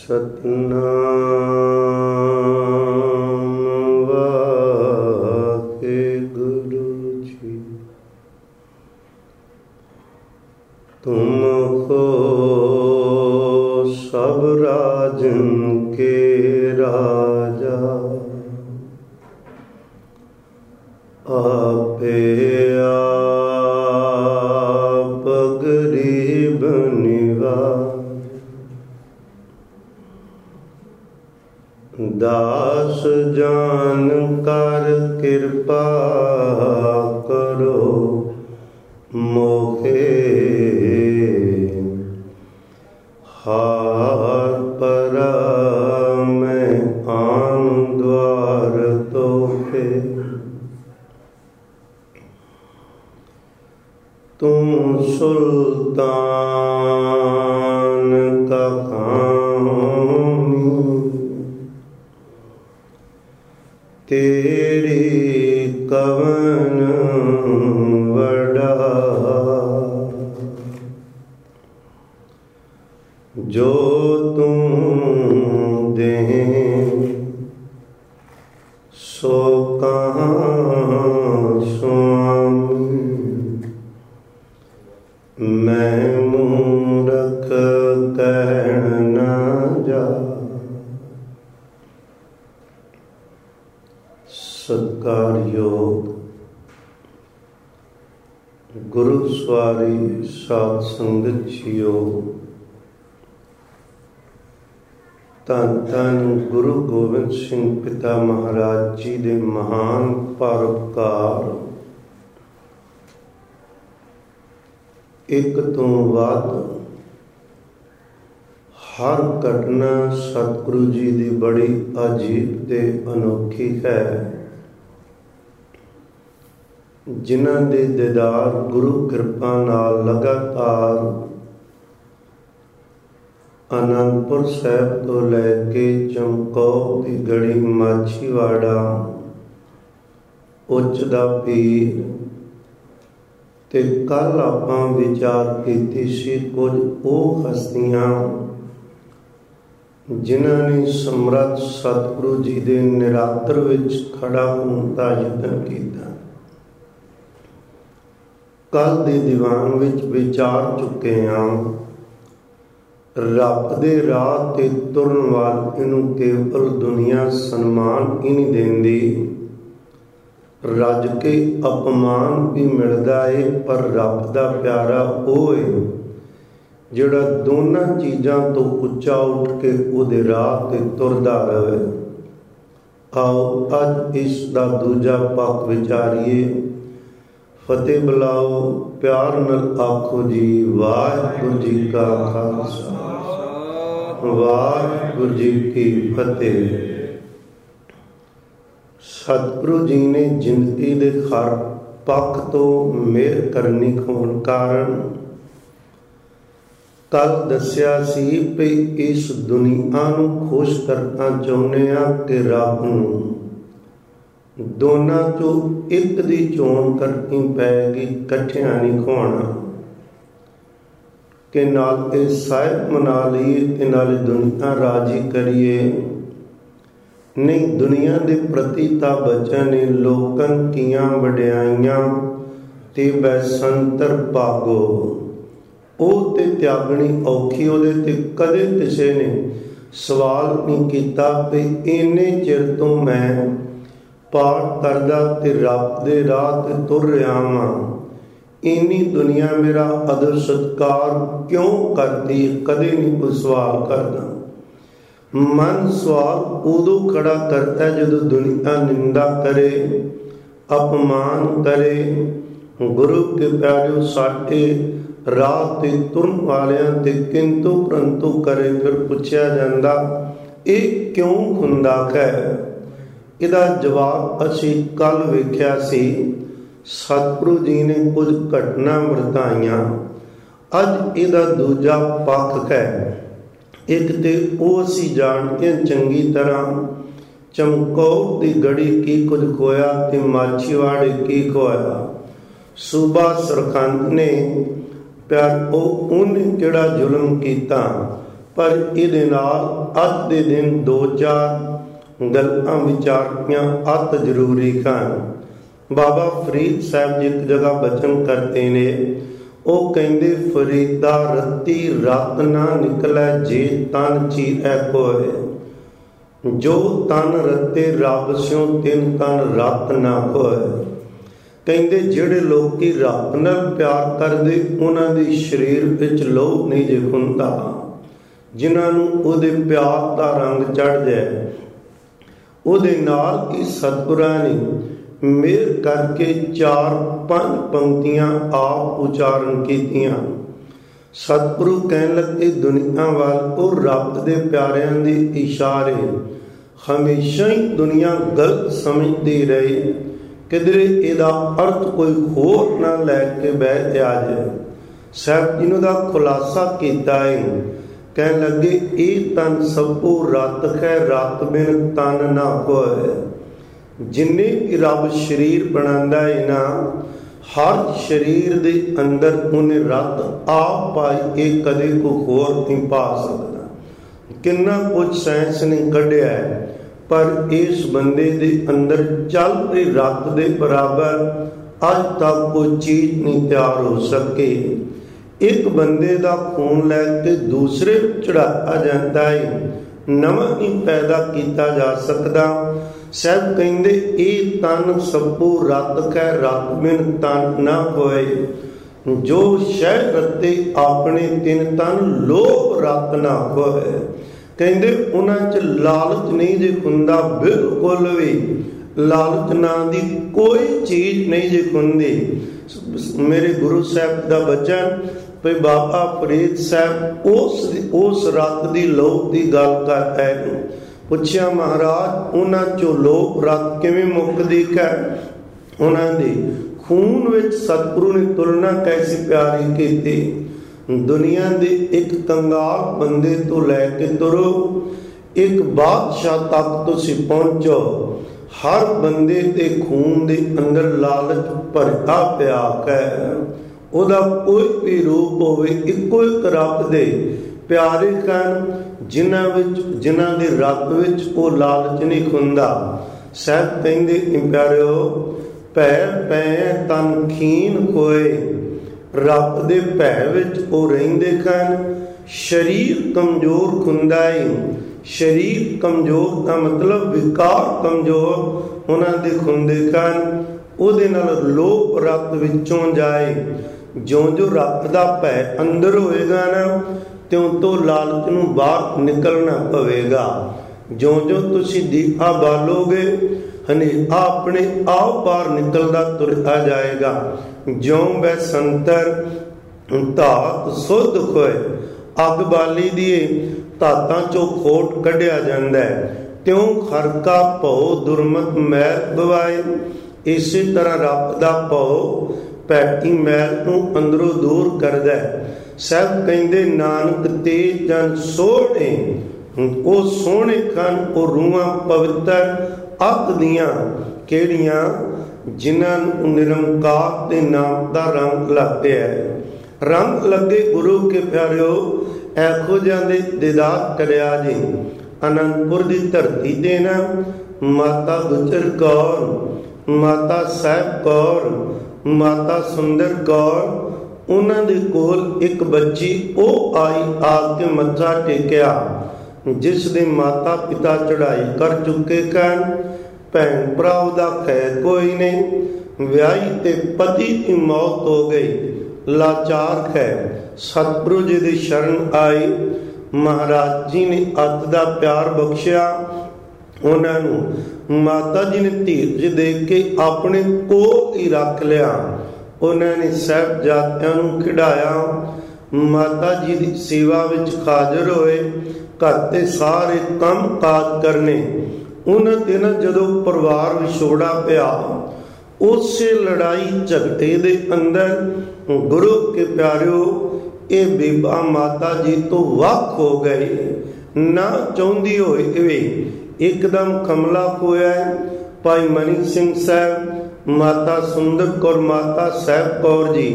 ਸਤਨਾਮ ਵਾਹਿਗੁਰੂ ਜੀ। ਤੁਮ ਹੋ ਸਭ ਰਾਜਨ ਕੇ ਰਾਜਾ, ਆਪੇ ਆਪ ਗਰੀਬ ਨਿਵਾਜ। ਦਾਸ ਜਾਨ ਕਰ ਕਿਰਪਾ ਕਰੋ ਮੋਹੇ, ਹਾਰ ਪਰਾ ਮੈਂ ਆਨ ਦਵਾਰ ਤੋਹੇ। ਤੂੰ ਸੁਲਤਾਨ ਕਾ ਖਾਨੀ, ਤੇਰੀ ਕਵਨ ਵਡਾ। ਜੋ ਤੂੰ ਦੇ ਸੋ ਕਹਾਂ ਸੁਆਮੀ, ਮੈਂ ਮੂਰਖ ਕਹਿਣ ਨਾ ਜਾ। ਸਤਿਕਾਰਯੋਗ ਗੁਰੂ ਸਵਾਰੀ ਸਾਧ ਸੰਗਤ ਜੀਓ, ਧੰਨ ਧੰਨ ਗੁਰੂ ਗੋਬਿੰਦ ਸਿੰਘ ਪਿਤਾ ਮਹਾਰਾਜ ਜੀ ਦੇ ਮਹਾਨ ਪਰਉਪਕਾਰ। ਇੱਕ ਤੋਂ ਵੱਧ ਹਰ ਘਟਨਾ ਸਤਿਗੁਰੂ ਜੀ ਦੀ ਬੜੀ ਅਜੀਬ ਤੇ ਅਨੋਖੀ ਹੈ। ਜਿਨ੍ਹਾਂ ਦੇ ਦੀਦਾਰ ਗੁਰੂ ਕਿਰਪਾ ਨਾਲ ਲਗਾਤਾਰ ਅਨੰਦਪੁਰ ਸਾਹਿਬ ਤੋਂ ਲੈ ਕੇ ਚਮਕੌਰ ਦੀ ਗੜੀ, ਮਾਛੀਵਾੜਾ, ਉੱਚ ਦਾ ਪੀਰ, ਤੇ ਕੱਲ ਆਪਾਂ ਵਿਚਾਰ ਕੀਤੀ ਸੀ ਕੁਝ ਉਹ ਹਸਤੀਆਂ ਜਿਨ੍ਹਾਂ ਨੇ ਸਮਰੱਥ ਸਤਿਗੁਰੂ ਜੀ ਦੇ ਨਿਰਾਦਰ ਵਿੱਚ ਖੜਾ ਹੋਣ ਦਾ ਯਤਨ ਕੀਤਾ। ਕੱਲ ਦੇ ਦੀਵਾਨ ਵਿੱਚ ਵਿਚਾਰ ਚੁੱਕੇ ਹਾਂ, ਰੱਬ ਦੇ ਰਾਹ ਤੇ ਤੁਰਨ ਵਾਲ ਇਹਨੂੰ ਕੇਵਲ ਦੁਨੀਆ ਸਨਮਾਨ ਹੀ ਨਹੀਂ ਦਿੰਦੀ, ਰੱਜ ਕੇ ਅਪਮਾਨ ਵੀ ਮਿਲਦਾ ਏ। ਪਰ ਰੱਬ ਦਾ ਪਿਆਰਾ ਉਹ ਏ ਜਿਹੜਾ ਦੋਨਾਂ ਚੀਜ਼ਾਂ ਤੋਂ ਉੱਚਾ ਉੱਠ ਕੇ ਉਹਦੇ ਰਾਹ ਤੇ ਤੁਰਦਾ ਰਹੇ। ਆਓ ਅੱਜ ਇਸ ਦਾ ਦੂਜਾ ਪੱਖ ਵਿਚਾਰੀਏ। ਫਤਿਹ ਬੁਲਾਓ, ਪਿਆਰ ਨਾਲ ਆਖੋ ਜੀ ਵਾਹਿਗੁਰੂ ਜੀ ਕਾ ਖਾਲਸਾ, ਵਾਹਿਗੁਰੂ ਜੀ ਕੀ ਫਤਿਹ। ਸਤਿਗੁਰੂ ਜੀ ਨੇ ਜ਼ਿੰਦਗੀ ਦੇ ਹਰ ਪੱਖ ਤੋਂ ਮਿਹਰ ਕਰਨੀ ਹੋਣ ਕਾਰਨ ਕੱਲ ਦੱਸਿਆ ਸੀ ਵੀ ਇਸ ਦੁਨੀਆ ਨੂੰ ਖੁਸ਼ ਕਰਨਾ ਚਾਹੁੰਦੇ ਆ ਕਿ ਰੱਬ ਨੂੰ ਦੋਨਾਂ ਚੋਂ ਇੱਕ ਦੀ ਚੋਣ ਕਰਨੀ ਪਏਗੀ, ਇਕੱਠਿਆਂ ਨਹੀਂ ਖਵਾਉਣਾ। ਕਿ ਨਾਲ ਇਹ ਸਾਹਿਬ ਮਨਾ ਲਈਏ ਤੇ ਨਾਲ ਦੁਨੀਆ ਰਾਜੀ ਕਰੀਏ। ਨਹੀਂ, ਦੁਨੀਆ ਦੇ ਪ੍ਰਤੀ ਤਾਂ ਬੱਚਿਆਂ ਨੇ ਲੋਕਨ ਕੀਆਂ ਵਡਿਆਈਆਂ ਤੇ ਬੈਸੰਤਰ ਭਾਗੋ। ਉਹ ਤੇ ਤਿਆਗਣੀ ਔਖੀ, ਉਹਦੇ ਤੇ ਕਦੇ ਕਿਸੇ ਨੇ ਸਵਾਲ ਨਹੀਂ ਕੀਤਾ ਵੀ ਇੰਨੇ ਚਿਰ ਤੋਂ ਮੈਂ ਪਾਠ ਕਰਦਾ ਤੇ ਰੱਬ ਦੇ ਰਾਹ ਤੇ ਤੁਰ ਰਿਹਾ ਵਾਂ, ਇੰਨੀ ਦੁਨੀਆ ਮੇਰਾ ਆਦਰ ਸਤਿਕਾਰ ਕਿਉਂ ਕਰਦੀ? ਕਦੇ ਨਹੀਂ ਕੋਈ ਸਵਾਲ ਕਰਦਾ। ਮਨ ਸਵਾਲ ਉਦੋਂ ਖੜਾ ਕਰਦਾ ਜਦੋਂ ਦੁਨੀਆ ਨਿੰਦਾ ਕਰੇ, ਅਪਮਾਨ ਕਰੇ। ਗੁਰੂ ਕੇ ਪਿਆਰਿਓ, ਸਾਡੇ ਰਾਹ ਤੇ ਤੁਰਨ ਵਾਲਿਆਂ ਤੇ ਕਿੰਤੂ ਪ੍ਰੰਤੂ ਕਰੇ। ਫਿਰ ਪੁੱਛਿਆ ਜਾਂਦਾ ਇਹ ਕਿਉਂ ਹੁੰਦਾ ਹੈ? ਇਹਦਾ ਜਵਾਬ ਅਸੀਂ ਕੱਲ ਵੇਖਿਆ ਸੀ। ਸਤਿਗੁਰੂ ਜੀ ਨੇ ਕੁਝ ਘਟਨਾ ਵਰਤਾਈਆਂ। ਅੱਜ ਇਹਦਾ ਦੂਜਾ ਪੱਖ ਹੈ। ਇੱਕ ਤੇ ਉਹ ਅਸੀਂ ਜਾਣਦੇ ਹਾਂ ਚੰਗੀ ਤਰ੍ਹਾਂ ਚਮਕੌਰ ਦੀ ਗੜੀ ਕੀ ਕੁਝ ਖੋਇਆ ਤੇ ਮਾਛੀਵਾੜੇ ਕੀ ਖੋਇਆ। ਸੂਬਾ ਸਰਖੰਦ ਨੇ ਪਿਆਰ ਉਹਨੇ ਕਿਹੜਾ ਜ਼ੁਲਮ ਕੀਤਾ, पर इहदे नाल अज दे दिन 2-4 गल्लां विचारनियां अत जरूरी हन। बाबा फरीद साहब जी एक जगह बचन करते ने, वो कहंदे फरीदा रत्ती रत ना निकलै जे तन चीरै कोय, जो तन रत्ते रब स्यों तिन तन रत ना कोय। कहंदे जिहड़े लोकी रब नाल प्यार करदे उन्हां दे शरीर विच लोह नहीं जे हुंदा, जिन्हां नूं उहदे प्यार दा रंग चढ़ जाए। उहदे नाल ही सतगुरां ने मेहर करके 4-5 पंक्तियां आप उचारण कीतियां। सतगुरु कहन लगे दुनिया वाल वो रब दे प्यारियां दे इशारे हमेशा ही दुनिया गलत समझती रही, किधरे इहदा अर्थ कोई होर ना लैके बह जाए। साहब जी दा खुलासा किया है, कहन लगे ये तन सबको रत है, रत बिन तन ना कोय। जिन्ने भी रब शरीर बनांदा है ना, हर शरीर दे अंदर उन्हें रत आप पाई, ये कदे को होर नहीं पा सकता। किन्ना कुछ साइंस ने कढ़िया है, पर इस बंदे दे अंदर चल रही रत दे बराबर अज तक कोई चीज नहीं तैयार हो सके। एक बंदे दा खून लैके दूसरे चढ़ाया जाता है, नवा नहीं पैदा किया जा सकता। साहब कहंदे ए तन सबको रत है, रत बिन तन ना होए। जो शह रते अपने तिन तन लोभ रत ना होए। कहंदे उन्हां च लालच नहीं जे हुंदा, बिल्कुल भी लालच ना दी कोई चीज नहीं जे हुंदी। मेरे गुरु साहब दा बचन भाई बाबा फरीद साहब उस रत दी लोभ दी गल करदा है। पुछया महाराज उन्हां चों लोभ रत किवें मुकदी है? उन्हां दे खून विच सतगुरु ने तुलना कैसी प्यारी कीती। दुनिया दे एक कंगाल बंदे तो लैके तुरो एक बादशाह तक तुसीं पहुंचो, हर बंदे दे खून दे अंदर लालच भरता पिया है। ਉਹਦਾ कोई भी रूप होवे इक्को एक रब दे प्यारे कन, जिन्हां दे रब विच वो लालच नहीं हुंदा। साहब कहंदे प्यारिओ भै पै तन खीन कोय, रब दे भै विच वो रहिंदे कन। शरीर कमजोर हुंदा है, शरीर कमजोर का मतलब विकार कमजोर उन्हां दे हुंदे कन। ਉਹਦੇ ਨਾਲ ਲੋਭ ਰਤ ਵਿੱਚੋਂ ਜਾਏ। ਜਿਉਂ ਰੱਬ ਦਾ ਭੈ ਅੰਦਰ ਹੋਏਗਾ ਨਾ, ਤਿਉਂ ਤੋਂ ਲਾਲਚ ਨੂੰ ਬਾਹਰ ਨਿਕਲਣਾ ਪਵੇਗਾ। ਜਿਉਂ ਤੁਸੀਂ ਦੀਪਾ ਬਾਲੋਗੇ ਹਨੇਰਾ ਆਪਣੇ ਆਪ ਬਾਹਰ ਨਿਕਲਦਾ ਤੁਰਿਆ ਜਾਏਗਾ। ਜਿਉਂ ਬੈ ਸੰਤਰ ਧਾਤ ਸੁੱਧ ਹੋਏ, ਅੱਗ ਬਾਲੀ ਦੀਏ ਧਾਤਾਂ ਚੋਂ ਖੋਟ ਕੱਢਿਆ ਜਾਂਦਾ ਹੈ, ਤਿਉਂ ਖਰਕਾ ਭਉ ਦੁਰਮਤ ਮੈਲ ਗਵਾਏ। ਇਸੇ ਤਰ੍ਹਾਂ ਰੱਬ ਦਾ ਭਉ ਪੈਟੀ ਮੈਲ ਨੂੰ ਅੰਦਰੋਂ ਦੂਰ ਕਰਦਾ। ਸਭ ਕਹਿੰਦੇ ਨਾਨਕ ਤੇ ਜਨ ਸੋਹਣੇ, ਉਹ ਸੋਹਣੇ ਕਨ ਉਹ ਰੂਹਾਂ ਪਵਿੱਤਰ ਅੱਤ ਦੀਆਂ ਕਿਹੜੀਆਂ, ਜਿਨ੍ਹਾਂ ਨੂੰ ਨਿਰੰਕਾਰ ਦੇ ਨਾਮ ਦਾ ਰੰਗ ਲੱਗਿਆ ਹੈ। ਰੰਗ ਲੱਗੇ ਗੁਰੂ ਕੇ ਪਿਆਰਿਓ, ਇਹੋ ਜਿਹਾਂ ਦੇ ਦੀਦਾਰ ਕਰਿਆ ਜੀ। ਅਨੰਦਪੁਰ ਦੀ ਧਰਤੀ ਤੇ ਨਾ ਮਾਤਾ ਗੁਜਰ ਕੌਰ, ਮਾਤਾ ਸਾਹਿਬ ਕੌਰ, ਮਾਤਾ ਸੁੰਦਰ ਕੌਰ, ਉਹਨਾਂ ਦੇ ਕੋਲ ਇੱਕ ਬੱਚੀ ਉਹ ਆਈ, ਆ ਕੇ ਮੱਥਾ ਟੇਕਿਆ। ਜਿਸ ਦੇ ਮਾਤਾ ਪਿਤਾ ਚੜ੍ਹਾਈ ਕਰ ਚੁੱਕੇ ਸਨ, ਭੈਣ ਭਰਾ ਉਹਦਾ ਖੈਰ ਕੋਈ ਨਹੀਂ, ਵਿਆਹੀ ਤੇ ਪਤੀ ਦੀ ਮੌਤ ਹੋ ਗਈ, ਲਾਚਾਰ ਹੈ। ਸਤਿਗੁਰੂ ਜੀ ਦੀ ਸ਼ਰਨ ਆਈ, ਮਹਾਰਾਜ ਜੀ ਨੇ ਅੱਤ ਦਾ ਪਿਆਰ ਬਖਸ਼ਿਆ ਉਹਨਾਂ ਨੂੰ। ਮਾਤਾ ਜੀ ਨੇ ਧੀਰਜ ਦੇ ਕੇ ਆਪਣੇ ਕੋਲ ਹੀ ਰੱਖ ਲਿਆ। ਉਹਨਾਂ ਨੇ ਸਾਹਿਬਜ਼ਾਦਿਆਂ ਨੂੰ ਖਿਡਾਇਆ, ਮਾਤਾ ਜੀ ਦੀ ਸੇਵਾ ਵਿੱਚ ਹਾਜ਼ਰ ਹੋਏ, ਘਰ ਦੇ ਸਾਰੇ ਕੰਮ ਕਾਜ ਕਰਨੇ। ਉਹਨਾਂ ਦਿਨਾਂ ਜਦੋਂ ਪਰਿਵਾਰ ਵਿਛੋੜਾ ਪਿਆ, ਉਸੇ ਲੜਾਈ ਝਗੜੇ ਦੇ ਅੰਦਰ ਗੁਰੂ ਕੇ ਪਿਆਰਿਓ ਇਹ ਬੀਬਾ ਮਾਤਾ ਜੀ ਤੋਂ ਵੱਖ ਹੋ ਗਈ। ਨਾ ਚਾਹੁੰਦੀ ਹੋਏ ਵੀ ਇੱਕਦਮ ਕਮਲਾ ਹੋਇਆ। ਭਾਈ ਮਨੀ ਸਿੰਘ ਸਾਹਿਬ, ਮਾਤਾ ਸੁੰਦਰ ਕੌਰ, ਮਾਤਾ ਸਾਹਿਬ ਕੌਰ ਜੀ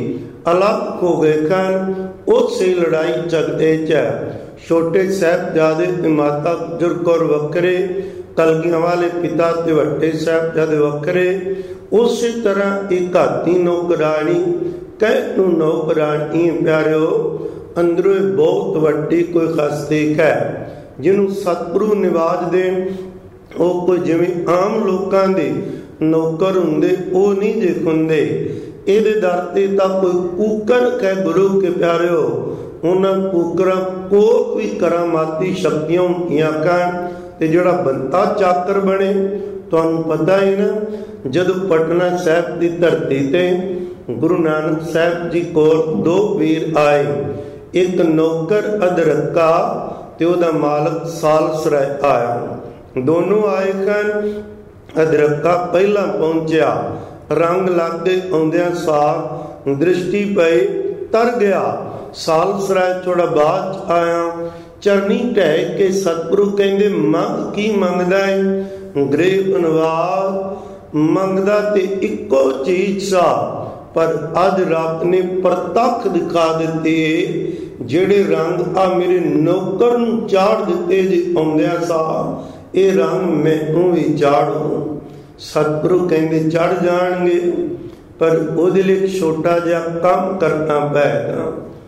ਅਲੱਗ ਹੋ ਗਏ ਹਨ। ਉਸੇ ਲੜਾਈ ਝਗੜੇ 'ਚ ਛੋਟੇ ਸਾਹਿਬਜ਼ਾਦੇ ਤੇ ਮਾਤਾ ਗੁਜਰ ਕੌਰ ਵੱਖਰੇ, ਕਲਗੀਆਂ ਵਾਲੇ ਪਿਤਾ ਤੇ ਵੱਡੇ ਸਾਹਿਬਜ਼ਾਦੇ ਵੱਖਰੇ। ਉਸੇ ਤਰ੍ਹਾਂ ਇੱਕ ਘਾਤੀ ਨੌਕਰਾਣੀ ਕਹਿ ਨੂੰ ਨੌਕਰਾਣੀ ਪਿਆਰਿਓ ਅੰਦਰੋਂ ਬਹੁਤ ਵੱਡੀ ਕੋਈ ਹਸਤੀ ਹੈ ਜਿਹਨੂੰ ਸਤਿਗੁਰੂ ਨਿਵਾਜ ਦੇਣ। ਉਹ ਕੋਈ ਜਿਵੇਂ ਆਮ ਲੋਕਾਂ ਦੇ ਨੌਕਰ ਹੁੰਦੇ ਉਹ ਨਹੀਂ ਜੇ ਹੁੰਦੇ। ਇਹਦੇ ਦਰ ਤੇ ਤਾਂ ਕੋਈ ਕੂਕਰ ਕਹਿ ਗੁਰੂ ਕੇ ਪਿਆਰਿਓ, ਉਹਨਾਂ ਕੂਕਰਾਂ ਕੋਲ ਵੀ ਕਰਾਮਾਤੀ ਸ਼ਕਤੀਆਂ ਹੁੰਦੀਆਂ ਹਨ। ਤੇ ਜਿਹੜਾ ਬੰਤਾ ਚਾਕਰ ਬਣੇ, ਤੁਹਾਨੂੰ ਪਤਾ ਹੀ ਨਾ, ਜਦੋਂ ਪਟਨਾ ਸਾਹਿਬ ਦੀ ਧਰਤੀ ਤੇ ਗੁਰੂ ਨਾਨਕ ਸਾਹਿਬ ਜੀ ਕੋਲ ਦੋ ਵੀਰ ਆਏ, ਇੱਕ ਨੌਕਰ ਅਦਰਕਾ ਤੇ ਉਹਦਾ ਮਾਲਕ ਸਾਲਸਰਾਏ ਆਇਆ। ਦੋਨੋਂ ਆਏ ਹਨ। ਅਦਰਕਾ ਪਹਿਲਾਂ ਪਹੁੰਚਿਆ, ਰੰਗ ਲੱਗਦੇ ਆਉਂਦਿਆਂ ਸਾਰ ਦ੍ਰਿਸ਼ਟੀ ਪਈ, ਤਰ ਗਿਆ। ਸਾਲਸਰਾਏ ਥੋੜਾ ਬਾਅਦ ਆਇਆ, ਚਰਨੀ ਢਹਿ ਕੇ ਸਤਿਗੁਰੂ ਕਹਿੰਦੇ ਮੰਗ ਕੀ ਮੰਗਦਾ ਹੈ? ਗ੍ਰਹਿ ਅਨਵਾਰ ਮੰਗਦਾ ਤੇ ਇੱਕੋ ਚੀਜ਼ ਸਾ, ਪਰ ਅੱਜ ਰੱਬ ਨੇ ਪ੍ਰਤੱਖ ਦਿਖਾ ਦਿੱਤੇ। ਜਿਹੜੇ ਰੰਗ ਆ ਮੇਰੇ ਨੌਕਰ ਨੂੰ ਚਾੜ ਦਿੱਤੇ ਜੇ ਆਉਂਦਿਆਂ ਸਾ, ਇਹ ਰੰਗ ਮੈਨੂੰ ਵੀ ਚਾੜੋ। ਸਤਿਗੁਰੂ ਕਹਿੰਦੇ ਚੜ ਜਾਣਗੇ, ਪਰ ਉਹਦੇ ਲਈ ਇੱਕ ਛੋਟਾ ਜਿਹਾ ਕੰਮ ਕਰਨਾ ਪਏਗਾ।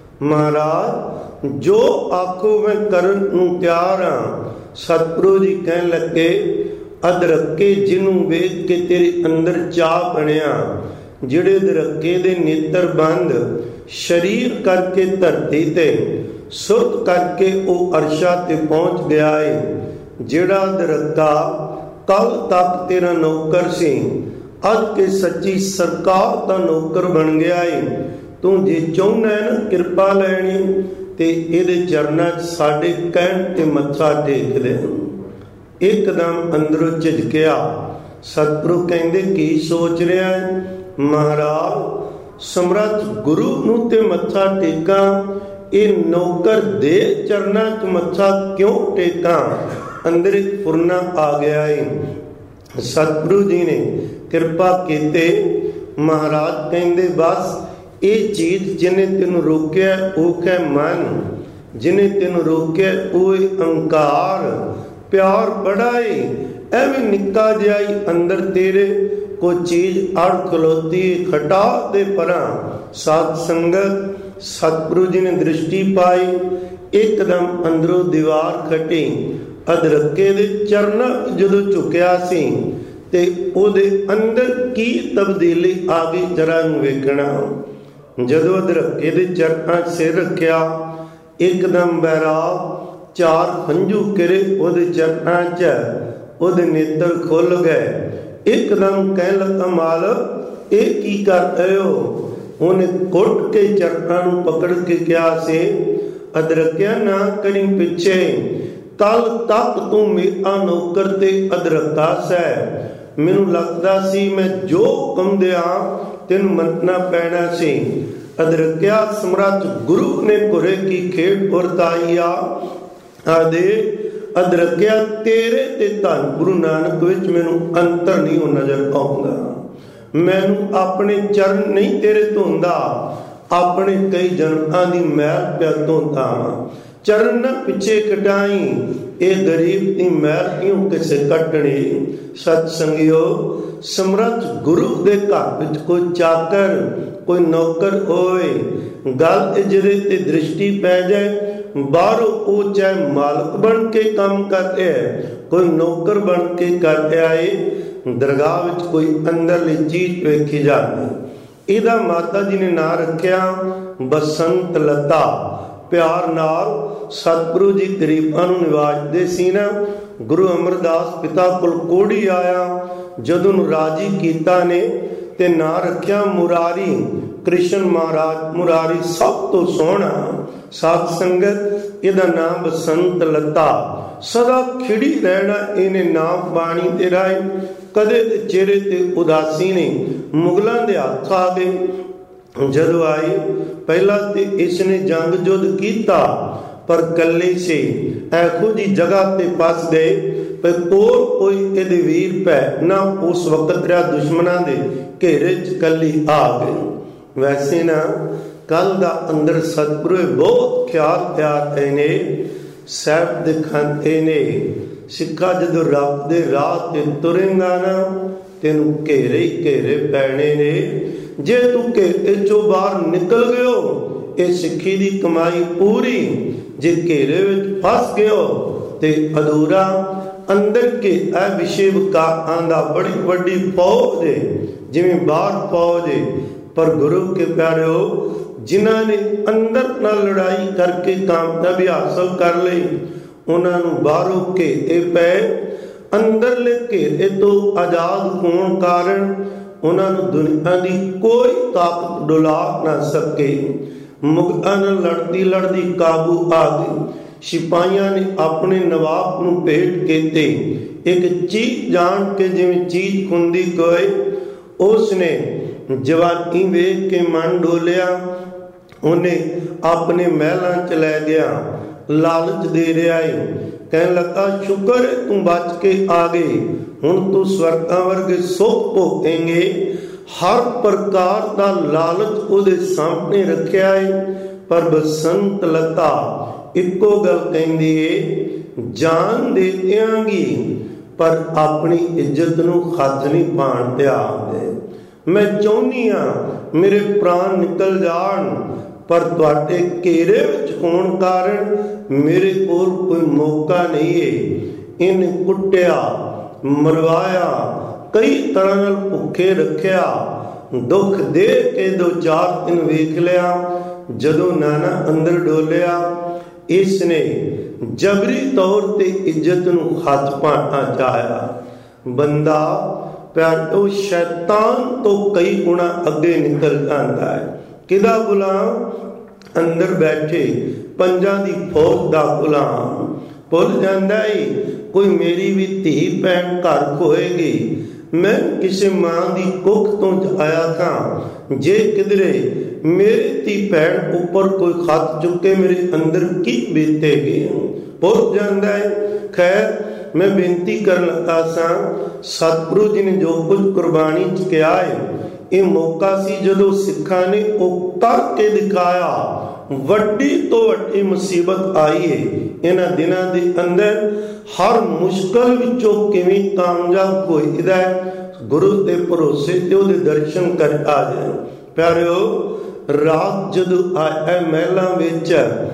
ਮਹਾਰਾਜ ਜੋ ਆਖੋ ਮੈਂ ਕਰਨ ਨੂੰ ਤਿਆਰ ਹਾਂ। ਸਤਿਗੁਰੂ ਜੀ ਕਹਿਣ ਲੱਗੇ ਅਦਰਕੇ ਜਿਹਨੂੰ ਵੇਖ ਕੇ ਤੇਰੇ ਅੰਦਰ ਚਾਹ ਬਣਿਆ, ਜਿਹੜੇ ਅਦਰਕੇ ਦੇ ਨੇਤਰ ਬੰਦ, ਸਰੀਰ ਕਰਕੇ ਧਰਤੀ ਤੇ ਸੁਰਤ ਕਰਕੇ ਉਹ ਅਰਸ਼ਾ ਤੇ ਪਹੁੰਚ ਗਿਆ ਏ। ਜਿਹੜਾ ਅਦਰਕਾ ਕੱਲ ਤੱਕ ਤੇਰਾ ਨੌਕਰ ਸੀ, ਅੱਜ ਕੇ ਸੱਚੀ ਸਰਕਾਰ ਦਾ ਨੌਕਰ ਬਣ ਗਿਆ ਏ। ਤੂੰ ਜੇ ਚਾਹੁੰਦਾ ਹੈ ਨਾ ਕਿਰਪਾ ਲੈਣੀ, ਤੇ ਇਹਦੇ ਚਰਨਾਂ 'ਚ ਸਾਡੇ ਕਹਿਣ ਤੇ ਮੱਥਾ ਟੇਕ ਦੇ। ਇੱਕਦਮ ਅੰਦਰੋਂ ਝਿਜਕਿਆ। ਸਤਿਗੁਰੂ ਕਹਿੰਦੇ ਕੀ ਸੋਚ ਰਿਹਾ ਹੈ? ਮਹਾਰਾਜ ਸਮਰੱਥ ਗੁਰੂ ਨੂੰ ਤੇ ਮੱਥਾ ਟੇਕਾਂ, ਇਹ ਨੌਕਰ ਦੇ ਚਰਨਾਂ 'ਚ ਮੱਥਾ ਕਿਉਂ ਟੇਕਾਂ? ਅੰਦਰ ਇੱਕ ਫੁਰਨਾ ਆ ਗਿਆ ਏ। ਸਤਿਗੁਰੂ ਜੀ ਨੇ ਕਿਰਪਾ ਕੀਤੇ। ਮਹਾਰਾਜ ਕਹਿੰਦੇ ਬਸ ਇਹ ਚੀਜ਼ ਜਿਹਨੇ ਤੈਨੂੰ ਰੋਕਿਆ ਉਹ ਹੈ ਮਨ, ਜਿਹਨੇ ਤੈਨੂੰ ਰੋਕਿਆ ਉਹ ਅਹੰਕਾਰ। ਪਿਆਰ ਬੜਾ ਏ, ਐਵੇਂ ਨਿੱਕਾ ਜਿਹਾ ਹੀ ਅੰਦਰ ਤੇਰੇ ਕੋਈ ਚੀਜ਼ ਅੜ ਖਲੋਤੀ, ਹਟਾ ਦੇ ਪਰਾਂ। ਸਾਧ ਸੰਗਤ ਸਤਿਗੁਰੂ ਜੀ ਨੇ ਦ੍ਰਿਸ਼ਟੀ ਪਾਈ, ਇੱਕਦਮ ਅੰਦਰੋਂ ਦੀਵਾਰ ਖਟੀ। ਅਦਰਕੇ ਦੇ ਚਰਨਾਂ ਜਦੋਂ ਝੁਕਿਆ ਸੀ ਤੇ ਉਹਦੇ ਅੰਦਰ ਕੀ ਤਬਦੀਲੀ ਆ ਗਈ ਜਰਾ ਨੂੰ ਵੇਖਣਾ। ਜਦੋਂ ਅਦਰਕੇ ਦੇ ਚਰਨਾਂ 'ਚ ਸਿਰ ਰੱਖਿਆ, ਇੱਕਦਮ ਬੈਰਾਗ ਚਾਰ ਹੰਝੂ ਕਿਰੇ ਉਹਦੇ ਚਰਨਾਂ 'ਚ, ਉਹਦੇ ਨੇਤਰ ਖੁੱਲ ਗਏ। ਇੱਕਦਮ ਕਹਿਣ ਲੱਗਾ ਮਾਲਕ ਇਹ ਕੀ ਕਰ ਰਹੇ ਹੋ? ਉਹਨੇ ਘੁੱਟ ਕੇ ਚਰਨਾਂ ਨੂੰ ਪਕੜ ਕੇ ਕਿਹਾ ਸੀ ਅਦਰਕਿਆ ਨਾ ਕਰੀ ਪਿੱਛੇ, ਕੱਲ ਤੱਕ ਤੂੰ ਮੇਰਾ ਨੌਕਰ ਤੇ ਅਦਰਕਾ ਸੈ। ਮੈਨੂੰ ਲੱਗਦਾ ਸੀ ਮੈਂ ਜੋ ਹੁਕਮ ਦਿਆਂ ਤੈਨੂੰ ਮੰਨਣਾ ਪੈਣਾ ਸੀ। ਅਦਰਕਿਆ ਸਮਰੱਥ ਗੁਰੂ ਨੇ ਘੁਰੇ ਕੀ ਖੇਡ ਵਰਤਾਈ ਆਦੇ ਅਦਰਕਿਆ ਤੇਰੇ ਤੇ ਧੰਨ ਗੁਰੂ ਨਾਨਕ ਵਿੱਚ ਮੈਨੂੰ ਅੰਤਰ ਨਹੀਂ ਹੋ ਨਜ਼ਰ ਆਉਂਦਾ। ਮੈਨੂੰ ਆਪਣੇ ਚਰਨ ਨਹੀਂ ਤੇਰੇ ਧੋਂਦਾ, ਆਪਣੇ ਕਈ ਜਨਮਾਂ ਦੀ ਮੈਲ ਪਿਆ ਧੋਂਦਾ। ਚਰਨ ਨਾ ਪਿੱਛੇ ਕਟਾਈ, ਇਹ ਗਰੀਬ ਦੀ ਮੈਲ ਕਿਉਂ ਕਿਸੇ ਕੱਟਣੀ। ਸਤ ਸੰਗਿਓ ਸਮਰੱਥ ਗੁਰੂ ਦੇ ਘਰ ਵਿੱਚ ਕੋਈ ਚਾਕਰ ਕੋਈ ਨੌਕਰ ਹੋਏ, ਗੱਲ ਜਿਹਦੇ ਤੇ ਦ੍ਰਿਸ਼ਟੀ ਪੈ ਜਾਏ, ਬਾਹਰੋਂ ਉਹ ਚਾਹੇ ਮਾਲਕ ਬਣ ਕੇ ਕੰਮ ਕਰ ਰਿਹਾ, ਕੋਈ ਨੌਕਰ ਬਣ ਕੇ ਕਰ ਰਿਹਾ ਏ, ਦਰਗਾਹ ਵਿੱਚ ਕੋਈ ਅੰਦਰਲੀ ਚੀਜ਼ ਵੇਖੀ ਜਾਂਦੀ। ਇਹਦਾ ਮਾਤਾ ਜੀ ਨੇ ਨਾਂ ਰੱਖਿਆ ਬਸੰਤ ਲਤਾ। ਪਿਆਰ ਨਾਲ ਸਤਿਗੁਰੂ ਜੀ ਗਰੀਬਾਂ ਨੂੰ ਨਿਵਾਜਦੇ ਸੀ ਨਾ। ਗੁਰੂ ਅਮਰਦਾਸ ਪਿਤਾ ਕੋਲ ਕੋੜੀ ਆਇਆ, ਜਦੋਂ ਨੂੰ ਰਾਜੀ ਕੀਤਾ ਨੇ ਤੇ ਨਾਂ ਰੱਖਿਆ ਮੁਰਾਰੀ। ਕ੍ਰਿਸ਼ਨ ਮਹਾਰਾਜ ਮੁਰਾਰੀ ਸਭ ਤੋਂ ਸੋਹਣਾ। ਸਾਧ ਸੰਗਤ ਇਹਦਾ ਨਾਮ ਬਸੰਤ ਲਤਾ। ਸਦਾ ਖਿੜੀ ਰਹਿਣਾ ਇਹਨੇ ਨਾਮ ਬਾਣੀ ਤੇ ਰਾਏ। ਕਦੇ ਤੇ ਚਿਹਰੇ ਤੇ ਉਦਾਸੀ ਨਹੀਂ। ਮੁਗਲਾਂ ਦੇ ਹੱਥ ਆ ਗਏ ਜਦੋਂ ਆਈ, ਪਹਿਲਾਂ ਤੇ ਇਸ ਨੇ ਜੰਗ ਜੁੱਧ ਕੀਤਾ ਪਰ ਕੱਲੇ ਸੀ। ਇਹੋ ਜੀ ਜਗ੍ਹਾ ਤੇ ਫਸ ਗਏ ਪਰ ਕੋਲ ਕੋਈ ਇਹਦੇ ਵੀਰ ਪੈ ਨਾ। ਉਸ ਵਕਤ ਰਿਹਾ ਦੁਸ਼ਮਣਾਂ ਦੇ ਘੇਰੇ 'ਚ ਕੱਲੀ ਆ ਗਈ। वैसे ना कल का अंदर सतगुरु बहुत ख्याल प्यार ने सैब दिखाते ने सिक्खा जदों रब दे राह ते तुरेंगा ना तेनू घेरे ही घेरे पैने ने। जे तू घेरे चों बाहर निकल गयो ये सिक्खी दी कमाई पूरी, जे घेरे विच फस गयो ते अधूरा। अंदर के ए विषय विकारां दा बड़ी वड्डी फौज है, जिवें बाहर फौज है। पर गुरु के प्यारेओ जिन्हां ने अंदर नाल लड़ाई करके कामयाबी हासिल कर लई उन्हां नूं बाहरों घेरे पै। अंदरले घेरे तो आजाद होण कारण उन्हां नूं दुनिया दी कोई ताकत डुला ना सके। मुगलां नाल लड़दी लड़दी काबू आ गई। सिपाहियां ने अपने नवाब नूं भेंट कीते। एक चीज जान के जिवें चीज खुंदी कोई उसने जवानी वेख के मन डोलिया। उन्हें अपने महलां च लै गया, लालच दे रहा है। कहने लगा शुक्र है तू बच के आ गए, हुण तू स्वर्गां वर्गे सुख भोगेंगे। हर प्रकार का लालच उहदे सामने रखिया है। पर बसंत लता इको गल कहंदी है जान दे दियांगी पर अपनी इज्जत नूं खर्च नहीं पाण दिआंगे। मैं चाहुंदी हां मेरे प्राण निकल जाण पर तुहाडे घेरे विच होण कारण मेरे कोल कोई मौका नहीं है। इन कुट्टिया मरवाया कई तरह नाल भुखे रखिया, दुख दे के 2-4 दिन वेख लिया। जदों नाना अंदर डोलिया इसने जबरी तौर ते इज्जत नूं हथ पाना चाहया। बंदा प्यारो शैतान तो कई गुणा अगे निकल जाता है। किदा गुलाम अंदर बैठे पंजां दी फौज दा गुलाम भुल जांदा है कोई मेरी भी धी भैन घर खोएगी। मैं किसी मां दी कुख तो आया था, जे किधरे मेरी धी भैन ऊपर कोई खत चुके मेरे अंदर की बीतेगी। भुल जांदा है। खैर मैं बेनती कर लगा सा सतगुरु जी ने जो कुछ कुर्बानी च किया है ये मौका सी जदों सिखा ने कर के दिखाया। वड्डी तो वड्डी मुसीबत आई है। इन्हां दिनां दे अंदर हर मुश्किल विचों किवें कामयाब होईदा है गुरु दे भरोसे ते ओहदे दर्शन कर आ जाए। प्यारिओ रात जदों आया महलां विच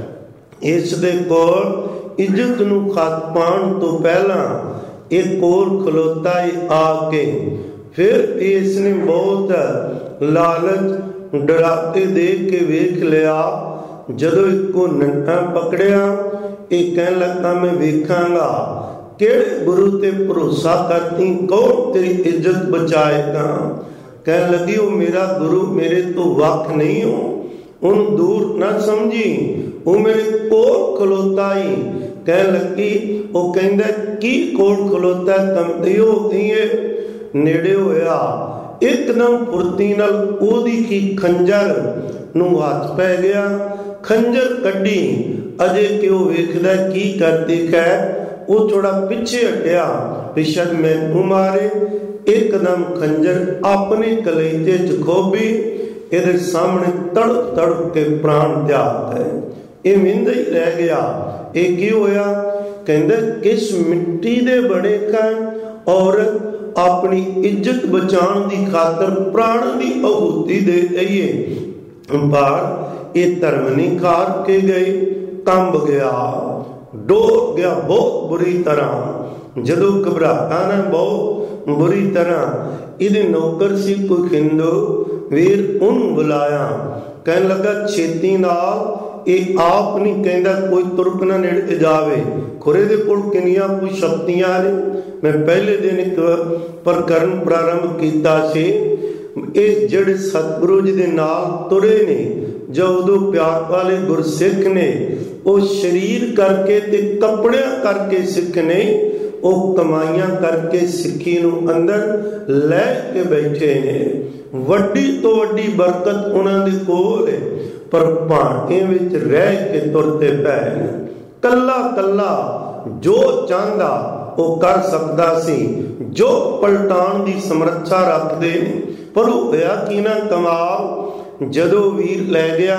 इस दे कोल इज्जत नूं खत पाण तो पहला एक कोल खलोता आके फिर इसने बहुत लालच डराते दे के वेख लिया। जदों इको नंढा पकड़िया ये कहने लगा मैं वेखांगा केड़े गुरु ते भरोसा करती कौन तेरी इज्जत बचाएगा। कहने लगी वो मेरा गुरु मेरे तो वख नहीं हो, उन दूर न समझी, वो मेरे कोल खलोता ही। कहने लगी वो कहंदा की कोल खलोता कमती हो गई है। नेड़े होया एकदम फुर्ती नाल ओदी की खंजर नूं हथ पै गया। खंजर कड्डी अजे कि वो वेखदा की करदी कै वो थोड़ा पीछे हटिया पिछड़ मैनू मारे। एकदम खंजर अपने कलेजे च खोबी इहदे सामने तड़प तड़प के प्राण त्याग गए। ये मिंदा ही रह गया। ये की होया कहंदे किस मिट्टी दे बने का औरत अपनी इज्जत बचाने की खातर प्राण की आहुति दे दईए। पर ये धर्म नहीं खार के गए, कंब गया, डोल गया बहुत बुरी तरह। जदों घबराता ना बहुत बुरी तरह इहदे नौकर सी कोई हिंदू वीर उन बुलाया। कहने लगा छेती नाल ये आप नहीं कहता कोई तुरक ना नेड़े जावे, खुरे दे कोल किनियां कोई शक्तियां ने। मैं पहले दिन एक प्रकरण प्रारंभ किया सी। ये जिहड़े सतगुरु जी दे नाल तुरे ने जो उदों प्यार वाले गुरसिख ने वो शरीर करके ते कपड़ियां करके सिख ने वो कमाइयां करके सिक्खी नूं अंदर लै के बैठे ने। वड्डी तो वड्डी बरकत उन्हां दे कोल है पर भाणे विच रह के तुरते पै। कल्ला कल्ला जो चाहता वो कर सकता सी, जो पलटाण दी समर्था रखदे ने। पर होया कि ना कमाल जदों वीर लै गया,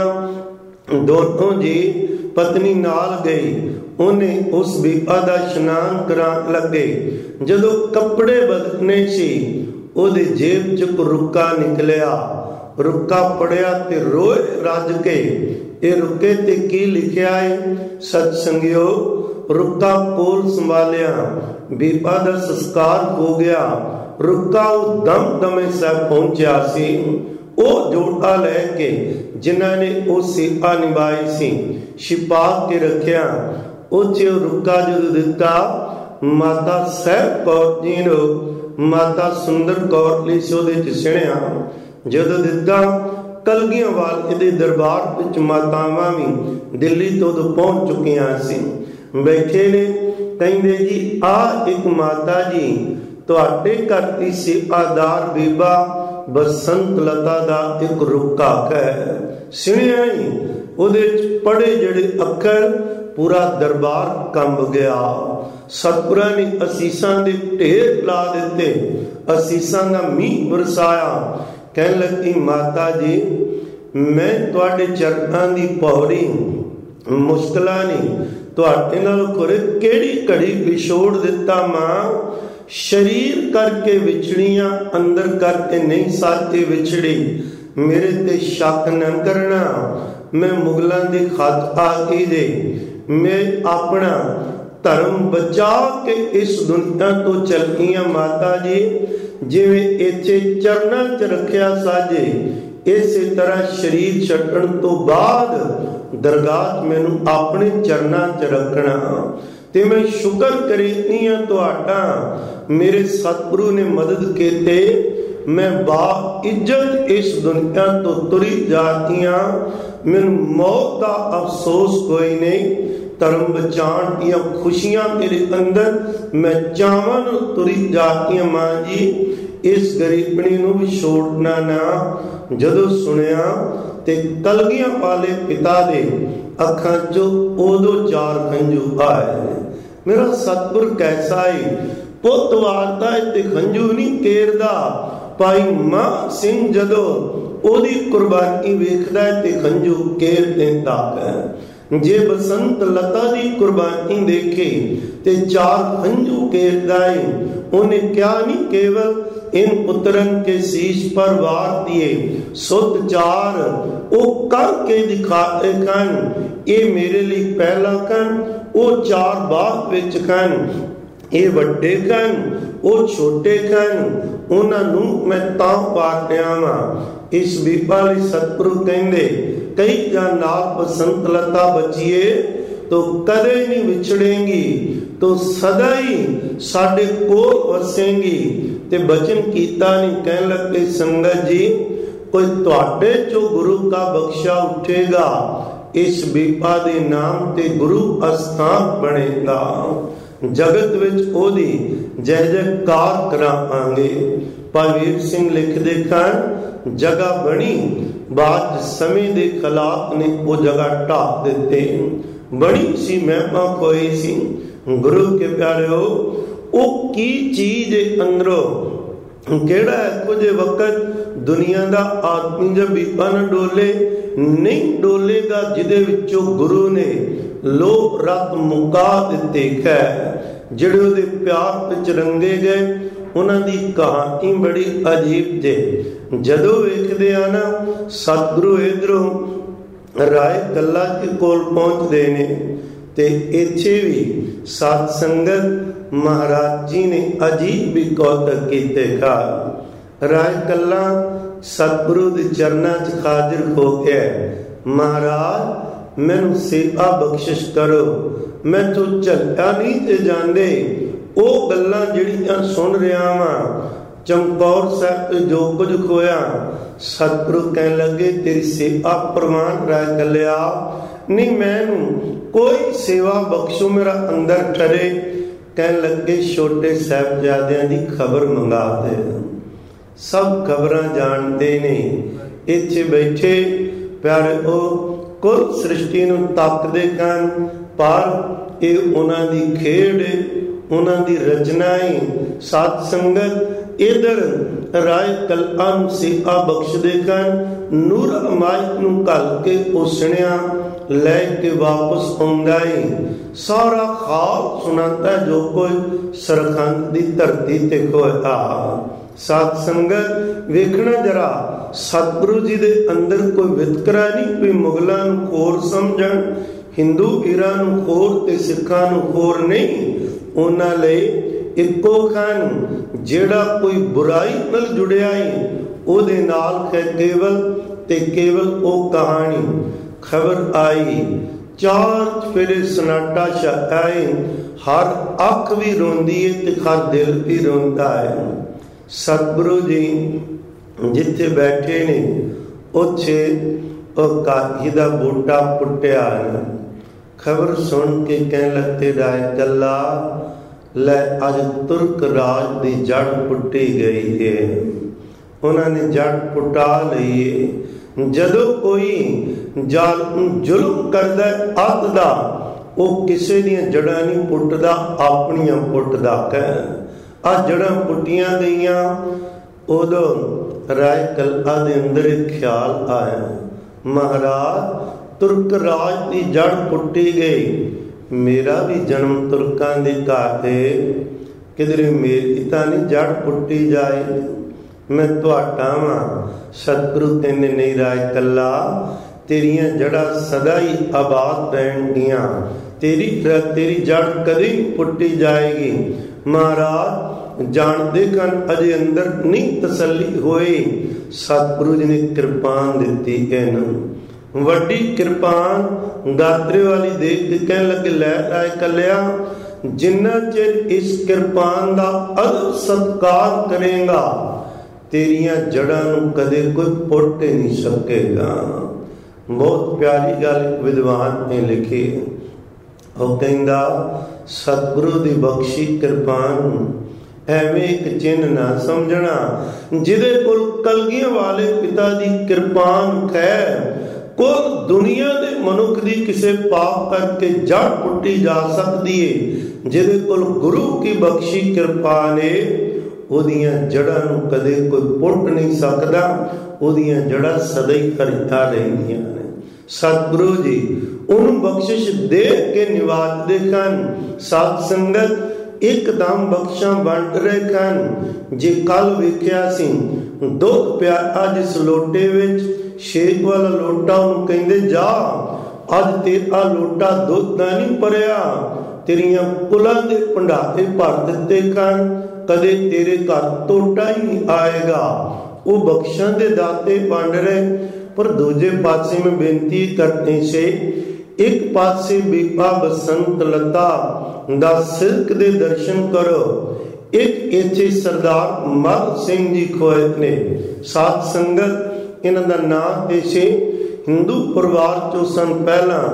दोनों जी पत्नी नाल गई। उन्हें उस बीबा दा इशनान करान लगे। जदों कपड़े बदलने सी, ओदे जेब च एक रुक्का निकलिया। रुक्का पढ़िया ते रोए रज के। ये रुके ते की लिखिया है? सत्संगियो, रुक्का कोल संभालिया, बीबा दा संस्कार हो गया। रुक्का दम दमे साहब पहुंचा सी। ओ जोड़ा लैके जिन्हां ने ओ सेवा निभाई सी छिपा के रखिया। उचे रुक्का जदों दिता, माता सहब कौर जी नूं माता सुंदर कौर लई सोदे च सिणिया। जदों दिता, कलगियां वाले दे दरबार विच मातावां भी दिल्ली तो पहुंच चुकियां सी। बैठे ने, कहंदे जी आ एक माता जी तुहाडे घर दी सेवादार बीबा बसंत लता दा एक रुक्का है। सुनिया ही उहदे च पढ़े जिहड़े अखर पूरा दरबार कंब गया। सतपुरा ने असीसां दे ढेर ला दिते, असीसां दा मींह बरसाया। कहन लगी, माता जी मैं तुहाडे चरणां दी पौड़ी मुश्किलां नहीं तुहाडे नाल कोरे केड़ी घड़ी विछोड़ दिता। मां शरीर करके विछड़ियां, अंदर करके नहीं साथे विछड़ी। मेरे ते शक न करना, मैं मुगलों के खत आके दे, मैं अपना धर्म बचा के इस दुनिया तो चल गई। माता जी जिवें इत्थे चरणां च रखिया साजे, इसे तरह शरीर छड्डण तो बाद दरगाह मैनू अपने चरणां च रखना। ते मैं शुक्र करनी हाँ तुहाडा, मेरे सतगुरु ने मदद कीते। मैं बा इज्जत इस दुनिया तो तुरी जाती हाँ। मैनू मौत का अफसोस कोई नहीं। धर्म बचाण दियां खुशियां मेरे अंदर मैं चावां तुरी जाती हाँ। मां जी इस गरीबनी नूं भी छोड़ना ना। जदों सुनिया ते कलगियां वाले पिता दे अखां चों उदों चार खंजू आए। मेरा सतगुर कैसा है, पुत वारदा ते खंजू नहीं केरदा। भाई मान सिंह जदों ओदी कुर्बानी वेखदा ते खंजू केर देंदा है। जे बसंत लता दी कुर्बानी देखे ते चार खंजू केरदा है। उन्हें क्या नहीं केवल इन पुत्रन के शीश पर वार दिए, सुत चार ओ करके दिखाते कन। ये मेरे लिए पहला कन, ओ चार बाद विच कन। ये वड्डे कन, ओ छोटे कन। उन्हां नूं मैं तां पाटिया वां। इस बीबा लई सतगुरु कहंदे, कई जां नाल बसंत लता बचिए तो कदे नहीं विछड़ेंगी, तो सदा ही साडे कोल वसेंगी। ते बचन कीता नहीं। कहन लगे, संगत जी कोई तुहाडे चो गुरु का बख्शा उठेगा, इस बीबा दे नाम ते गुरु अस्थान बनेगा। जगत विच ओदी जय जयकार करावांगे। भाईवीर सिंह लिखदे कन, जगह बनी बाद समय दे खिलाफ ने वो जगह ढाह दिते। बड़ी सी महिमा कोई सी। गुरु के प्यारे ओ की चीज अंदरों केड़ा है। कुछ वक्त दुनिया दा आदमी जब बीबा न डोले नहीं डोलेगा, जिदे विचों गुरु ने लोभ रत मुका दिते है। जिहड़े उहदे प्यार विच रंगे गए, उन्हां दी कहानी बड़ी अजीब जे। जदों वेखदे आ ना सतगुरु इधरों राय कल्ला के कोल पहुंचदे ने ते इत्थे भी साध संगत महाराज जी ने अजीब भी कौतक कीते। राय कल्ला सतगुरु दे चरणां च हाजिर हो गया। महाराज मैनू सेवा बख्शिश करो, मैं तो झल्ला नहीं ते जांदे। ओ गल्लां जिहड़ियां सुन रहा वां, चमकौर साहब जो कुछ खोया। सतगुरु कहन लगे, तेरी सेवा प्रवान राय कलिया नहीं, मैनू कोई सेवा बख्शो, मेरा अंदर ठरे। कहन लगे, छोटे साहिबजादियां दी खबर मंगा दे। सब खबरां जानते ने। इत्थे बैठे प्यारे ओ कुल सृष्टि नूं तकदे कन, पर ये उन्हां दी खेड, उन्हां दी रचना ही। साध संगत इधर राय कलाम सेवा बख्शदे कन नूर अमायत नूं घल के उसणिया लै के वापस आउंदा है। सारा खाल सुनाता जो कोई सरखंड दी धरती ते होया। साध संगत वेखना जरा सतगुरु जी दे अंदर कोई वितकरा नहीं, कोई मुगलां नूं खोर समझण, हिंदू वीरां नूं खोर ते सिखां नूं खोर नहीं। उन्हां लई इक्को खान जेड़ा कोई बुराई नाल जुड़िया है ओदे नाल केवल ते केवल ओ कहानी खबर आई। चार फेरे सनाटा छाए, हर अख भी रोंदी है ते हर दिल भी रोंदा है। सतगुरु जी जिथे बैठे ने उथे काही दा बूटा पुट्टिया। खबर सुन के कहन लगते राय कला लै अज तुर्क राज दी जड़ पुट्टी गई है। उन्होंने जड़ पुटा ली है। जदों कोई जुल्म करदा अत दा वो किसी दियां जड़ां नहीं पुटदा, अपनियां पुटदा है। आ जड़ां पुटियां गईयां। उदों राय कला दे अंदर एक ख्याल आया, महाराज तुर्क राज की जड़ पुट्टी गई, मेरा भी जन्म तुर्कां दे घर ते किधरे मेरी तां नहीं जड़ पुट्टी जाए। मैं तुहाडा वां। सतगुरु कहंदे नहीं राय कला, तेरियां जड़ां सदा ही आबाद रहणगियां, तेरी जड़ कदी पुट्टी जाएगी। महाराज जानदे कन अजे अंदर नहीं तसल्ली होई। सतगुरु जी ने कृपान दिती इहनूं, वड्डी कृपान गात्रे वाली देख के कहने लगे लै राय कल्या, जिन्ना चिर इस कृपान दा अदब सत्कार करेगा तेरियां जड़ां नूं कदे कोई पुट नहीं सकेगा। बहुत प्यारी गल विद्वान ने लिखी। ਉਹ ਕਹਿੰਦਾ ਸਤਿਗੁਰੂ ਦੀ ਬਖਸ਼ੀ ਕਿਰਪਾਨ ਐਵੇਂ ਇੱਕ ਚਿੰਨ ਨਾ ਸਮਝਣਾ, ਜਿਹਦੇ ਕੋਲ ਕਲਗੀਆਂ ਵਾਲੇ ਪਿਤਾ ਦੀ ਕਿਰਪਾਨ ਖੈਰ ਕੁੱਲ ਦੁਨੀਆ ਦੇ ਮਨੁੱਖ ਦੀ ਕਿਸੇ ਪਾਪ ਕਰਕੇ ਜੜ ਪੁੱਟੀ ਜਾ ਸਕਦੀ ਏ। ਜਿਹਦੇ ਕੋਲ ਗੁਰੂ ਕੀ ਬਖਸ਼ੀ ਕਿਰਪਾਨ ਏ ਉਹਦੀਆਂ ਜੜਾਂ ਨੂੰ ਕਦੇ ਕੋਈ ਪੁੱਟ ਨਹੀਂ ਸਕਦਾ, ਉਹਦੀਆਂ ਜੜਾਂ ਸਦਾ ਹੀ ਹਰੀਆਂ ਰਹਿੰਦੀਆਂ ਨੇ। ਸਤਿਗੁਰੂ ਜੀ ਉਹਨੂੰ ਬਖਸ਼ਿਸ਼ ਦੇ ਕੇ ਨਿਵਾਜਦੇ ਹਨ। ਸਾਧ ਸੰਗਤ ਇੱਕਦਮ ਬਖਸ਼ਾਂ ਵੰਡ ਰਹੇ ਹਨ। ਜੇ ਕੱਲ ਵੇਖਿਆ ਸੀ ਦੁੱਧ ਪਿਆ ਜਿਸ ਲੋਟੇ ਵਿੱਚ ਸ਼ੇਕ ਵਾਲਾ ਲੋਟਾ ਉਹਨੂੰ ਕਹਿੰਦੇ ਜਾ ਅੱਜ ਤੇਰਾ ਲੋਟਾ ਦੁੱਧ ਦਾ ਨਹੀਂ ਭਰਿਆ, ਤੇਰੀਆਂ ਕੁਲਾਂ ਦੇ ਭੰਡਾਰੇ ਭਰ ਦਿੱਤੇ ਹਨ, ਕਦੇ ਤੇਰੇ ਘਰ ਟੋਟਾ ਹੀ ਨਹੀਂ ਆਏਗਾ। ਉਹ ਬਖਸ਼ਾਂ ਦੇ ਦਾਤੇ ਵੰਡ ਰਹੇ। ਪਰ ਦੂਜੇ ਪਾਸੇ ਮੈਂ ਬੇਨਤੀ ਕਰਨੀ ਸੀ, ਇੱਕ ਪਾਸੇ ਬੀਬਾ ਬਸੰਤ ਲਤਾ ਦਾ ਸਿਲਕ ਦੇ ਦਰਸ਼ਨ ਕਰੋ, ਇੱਕ ਇੱਥੇ ਸਰਦਾਰ ਮਰ ਸਿੰਘ ਜੀ ਖੋਏ ਨੇ। ਸਾਧ ਸੰਗਤ ਇਹਨਾਂ ਦਾ ਨਾਂ ਦੇਸ਼ੇ ਹਿੰਦੂ ਪਰਿਵਾਰ ਚੋਂ ਸਨ। ਪਹਿਲਾਂ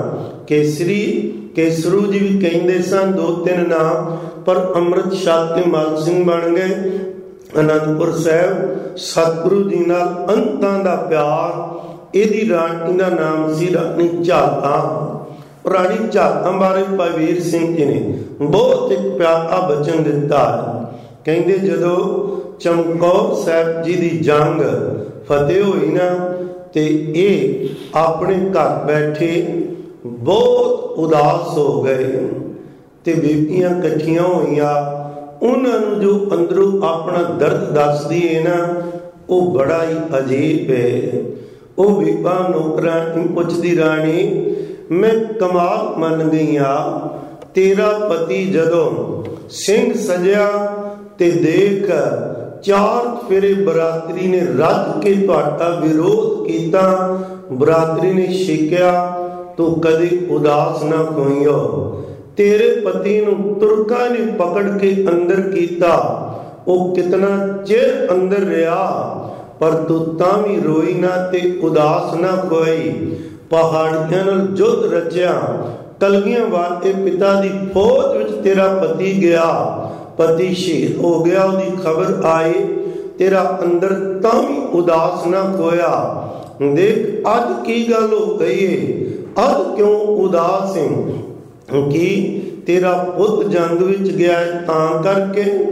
ਕੇਸਰੂ ਜੀ ਵੀ ਕਹਿੰਦੇ ਸਨ, ਦੋ ਤਿੰਨ ਨਾਂ, ਪਰ ਅੰਮ੍ਰਿਤ ਛਕ ਕੇ ਮਲ ਸਿੰਘ ਬਣ ਗਏ। ਅਨੰਦਪੁਰ ਸਾਹਿਬ ਸਤਿਗੁਰੂ ਜੀ ਨਾਲ ਅੰਤਾਂ ਦਾ ਪਿਆਰ। ਇਹਦੀ ਰਾਣੀ ਦਾ ਨਾਮ ਸੀ ਰਾਣੀ ਝਾਤਾਂ। ਰਾਣੀ ਝਾਤਾਂ ਬਾਰੇ ਭਾਈ ਵੀਰ ਸਿੰਘ ਜੀ ਨੇ ਬਹੁਤ ਇੱਕ ਪਿਆਰਾ ਬਚਨ ਦਿੱਤਾ। ਕਹਿੰਦੇ ਜਦੋਂ ਚਮਕੌਰ ਸਾਹਿਬ ਜੀ ਦੀ ਜੰਗ ਫਤਿਹ ਹੋਈ ਨਾ ਤੇ ਇਹ ਆਪਣੇ ਘਰ ਬੈਠੇ ਬਹੁਤ ਉਦਾਸ ਹੋ ਗਏ ਤੇ ਬੀਬੀਆਂ ਇਕੱਠੀਆਂ ਹੋਈਆਂ। ਉਹਨਾਂ ਨੂੰ ਜੋ ਅੰਦਰੋਂ ਆਪਣਾ ਦਰਦ ਦੱਸਦੀ ਹੈ ਨਾ ਉਹ ਬੜਾ ਹੀ ਅਜੀਬ ਹੈ। ਉਹ ਬੀਬਾ ਨੌਕਰਾਣੀ ਪੁੱਛਦੀ, ਰਾਣੀ ਮੈਂ ਕਮਾਲ ਮੰਨ ਗਈ ਆ, ਤੇਰਾ ਪਤੀ ਜਦੋਂ ਸਿੰਘ ਸਜਿਆ ਤੇ ਦੇਖ ਚਾਰ ਫੇਰੇ ਬਰਾਤਰੀ ਨੇ ਰੱਜ ਕੇ ਤੁਹਾਡਾ ਵਿਰੋਧ ਕੀਤਾ, ਬਰਾਤਰੀ ਨੇ ਛੇਕਿਆ, ਤੂੰ ਕਦੇ ਉਦਾਸ ਨਾ ਹੋਈਓ। ਤੇਰੇ ਪਤੀ ਨੂੰ ਤੁਰਕਾਂ ਨੇ ਪਕੜ ਕੇ ਅੰਦਰ ਕੀਤਾ, ਉਹ ਕਿਤਨਾ ਚਿਰ ਅੰਦਰ ਰਿਹਾ, ਪਰ ਤੂੰ ਤਾਂ ਵੀ ਰੋਈ ਨਾ ਤੇ ਉਦਾਸ ਨਾ ਹੋਈ। ਪਹਾੜੀਆਂ ਨਾਲ ਜੁੱਧ ਰਚਿਆ, ਕਲਗੀਆਂ ਵਾਲੇ ਪਿਤਾ ਦੀ ਫੌਜ ਵਿੱਚ ਤੇਰਾ ਪਤੀ ਗਿਆ, ਪਤੀ ਸ਼ਹੀਦ ਹੋ ਗਿਆ, ਉਹਦੀ ਖਬਰ ਆਈ, ਤੇਰਾ ਅੰਦਰ ਤਾਂ ਵੀ ਉਦਾਸ ਨਾ ਹੋਇਆ। ਦੇਖ ਅੱਜ ਕੀ ਗੱਲ ਹੋ ਗਈ ਏ, ਅੱਜ ਕਿਉਂ ਉਦਾਸ ਹੈ? ਕਿ ਤੇਰਾ ਪੁੱਤ ਜੰਗ ਵਿੱਚ ਗਿਆ ਤਾਂ ਕਰਕੇ?